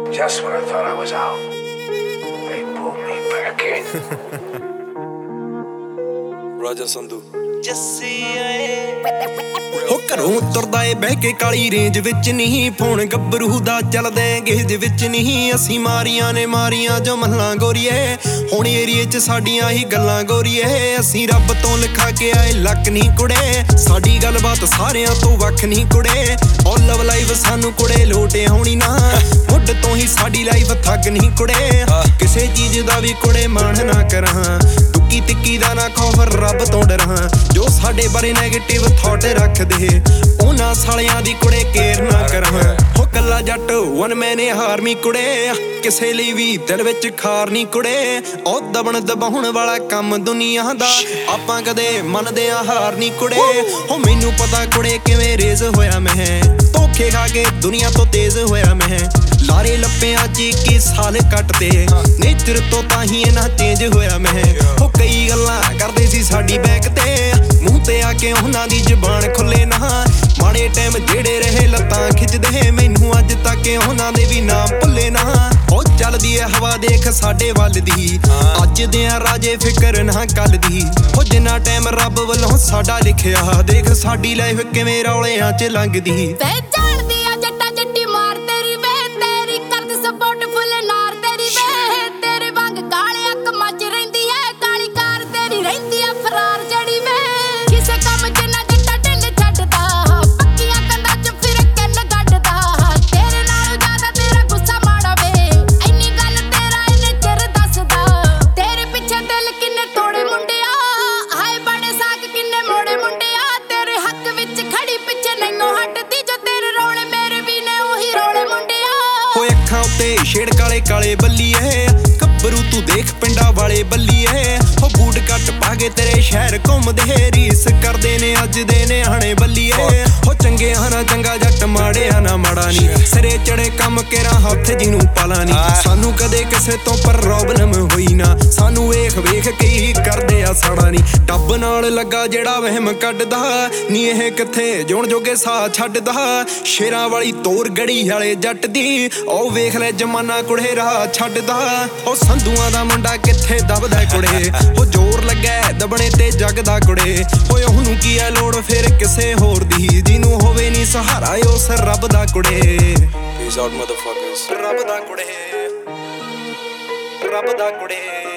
Just when I thought I was out, they pulled me back in. Raja Sandhu Jassi ਆਏ ਹੋ ਘਰੋਂ ਤੁਰਦਾ ਏ ਬਹਿ ਕੇ ਕਾਲੀ ਰੇਂਜ ਵਿੱਚ ਨਹੀਂ ਫੋਨ ਗੱਭਰੂ ਦਾ ਚੱਲਦਾ ਗੇਜ ਵਿੱਚ ਨਹੀਂ ਅਸੀਂ ਮਾਰੀਆਂ ਨੇ ਮਾਰੀਆਂ ਜੋ ਮੱਲਾਂ ਗੋਰੀਏ ਹੁਣ ਏਰੀਏ 'ਚ ਸਾਡੀਆਂ ਹੀ ਗੱਲਾਂ ਗੋਰੀਏ ਅਸੀਂ ਰੱਬ ਤੋਂ ਲਿਖਾ ਕੇ ਆਏ ਲੱਕ ਨਹੀਂ ਕੁੜੇ ਸਾਡੀ ਗੱਲਬਾਤ ਸਾਰਿਆਂ ਤੋਂ ਵੱਖ ਨਹੀਂ ਕੁੜੇ ਔਰ ਲਵ ਲਾਈਫ ਸਾਨੂੰ ਕੁੜੇ ਲੋਟੇ ਹੋਣੀ ਨਾ ਮੁੱਢ ਤੋਂ ਹੀ ਸਾਡੀ ਲਾਈਫ ਥੱਕ ਨਹੀਂ ਕੁੜੇ ਕਿਸੇ ਚੀਜ਼ ਦਾ ਵੀ ਕੁੜੇ ਮਾਣ ਨਾ ਕਰਾਂ ਦੁੱਕੀ ਤਿੱਕੀ ਦਾ ਨਾ ਖੌਫ ਰੱਬ ਤੋਂ ਡਰਾਂ ਜੋ ਸਾਡੇ ਬਾਰੇ ਨੈਗੇਟਿਵ ਥਾਟ ਰੱਖਦੇ ਉਹਨਾਂ ਸਾਲਿਆਂ ਦੀ ਕੁੜੇ ਕੇਅਰ ਨਾ ਕਰਾਂ ਹੋ ਕੱਲਾ ਜੱਟ ਵਨ ਮੈਨੇ ਹਾਰਮੀ ਕੁੜੇ ਕਿਸੇ ਲਈ ਵੀ ਦਿਲ ਵਿੱਚ ਖਾਰ ਨਹੀਂ ਕੁੜੇ ਉਹ ਦਬਣ ਦਬਾਉਣ ਵਾਲਾ ਕੰਮ ਦੁਨੀਆ ਦਾ ਆਪਾਂ ਕਦੇ ਮੰਨਦੇ ਆ ਹਾਰ ਨਹੀਂ ਕੁੜੇ ਹੋ ਮੈਨੂੰ ਪਤਾ ਕੁੜੇ ਕਿਵੇਂ ਰੇਜ਼ ਹੋਇਆ ਮੈਂ ਧੋਖੇ ਖਾ ਕੇ ਦੁਨੀਆ ਤੋਂ ਤੇਜ਼ ਹੋਇਆ ਮੈਂ ਲਾਰੇ ਲੱਪਿਆਂ 'ਚ 21 ਸਾਲ ਕੱਟਦੇ ਨੇਚਰ ਤੋਂ ਤਾਂ ਹੀ ਇਹਨਾਂ ਚੇਂਜ ਹੋਇਆ ਮੈਂ ਹੋ ਕਈ ਗੱਲਾਂ ਕਰਦੇ ਸੀ ਸਾਡੀ ਬੈਕ ਤੇ ਮੂੰਹ ਤੇ ਆ ਕੇ ਉਹਨਾਂ ਦੀ ਜ਼ੁਬਾਨ ਖੁੱਲੇ ਨਾ ਮਾੜੇ ਟਾਈਮ ਜਿਹੜੇ ਰਹੇ ਲੱਤਾਂ ਖਿੱਚਦੇ ਮੈਨੂੰ ਅੱਜ ਤੱਕ ਉਹਨਾਂ ਦੇ ਵੀ ਨਾਮ ਭੁੱਲੇ ਨਾ ਉਹ ਚੱਲਦੀ ਏ ਹਵਾ ਦੇਖ ਸਾਡੇ ਵੱਲ ਦੀ ਅੱਜ ਦੇ ਆ ਰਾਜੇ ਫਿਕਰ ਨਾ ਕੱਲ ਦੀ ਉਹ ਜਿੰਨਾ ਟਾਈਮ ਰੱਬ ਵੱਲੋਂ ਸਾਡਾ ਲਿਖਿਆ ਦੇਖ ਸਾਡੀ ਲਾਈਫ ਕਿਵੇਂ ਰੌਲਿਆਂ 'ਚ ਲੰਘਦੀ ਅੱਖਾਂ ਉੱਤੇ ਛੇੜ ਕਾਲੇ ਕਾਲੇ ਬੱਲੀਏ ਗੱਭਰੂ ਤੂੰ ਦੇਖ ਪਿੰਡਾਂ ਵਾਲੇ ਬੱਲੀਏ ਹੋ ਬੂਟ ਕੱਟ ਪਾ ਕੇ ਤੇਰੇ ਸ਼ਹਿਰ ਘੁੰਮਦੇ ਰੀਸ ਕਰਦੇ ਨੇ ਅੱਜ ਦੇ ਨਿਆਣੇ ਬੱਲੀਏ ਹੋ ਚੰਗੇ ਨਾ ਚੰਗਾ ਜੱਟ ਮਾੜਿਆ ਨਾ ਮਾੜਾ ਨੀ ਸਿਰੇ ਚੜੇ ਕੰਮ ਕੇਰਾ ਹੱਥ ਜਿਹਨੂੰ ਪਾਲਾ ਨੀ ਸਾਨੂੰ ਕਦੇ ਕਿਸੇ ਤੋਂ ਪ੍ਰੋਬਲਮ ਹੋਈ ਨਾ ਸਾਨੂੰ ਵੇਖ ਵੇਖ ਕੇ ਹੀ ਕਰਦੇ ਆ ਸਾੜਾ ਨੀ ਟੱਬ ਨਾਲ ਲੱਗਾ ਜਿਹੜਾ ਵਹਿਮ ਕੱਢਦਾ ਨੀ ਇਹ ਕਿੱਥੇ ਜੋਣ ਜੋਗੇ ਸਾਹ ਛੱਡਦਾ ਸ਼ੇਰਾਂ ਵਾਲੀ ਤੋਰ ਗੜੀ ਵਾਲੇ ਜੱਟ ਦੀ ਉਹ ਵੇਖ ਲੈ ਜਮਾਨਾ ਕੁੜੇ ਰਾਹ ਛੱਡਦਾ ਉਹ ਸੰਧੂਆਂ ਦਾ ਮੁੰਡਾ ਕਿੱਥੇ ਦਬਦਾ ਕੁੜੇ ਉਹ ਜ਼ੋਰ ਲੱਗਾ ਦਬਣੇ ਤੇ ਜਗਦਾ ਕੁੜੇ ਓਏ ਉਹਨੂੰ ਕੀ ਐ ਲੋੜ ਫਿਰ ਕਿਸੇ ਹੋਰ ਦੀ ਜਿਹਨੂੰ ਹੋਵੇ ਨੀ ਸਹਾਰਾ ਉਸ ਰੱਬ ਦਾ ਕੁੜੇ Peace out motherfuckers ਰੱਬ ਦਾ ਕੁੜੇ ਰੱਬ ਦਾ ਕੁੜੇ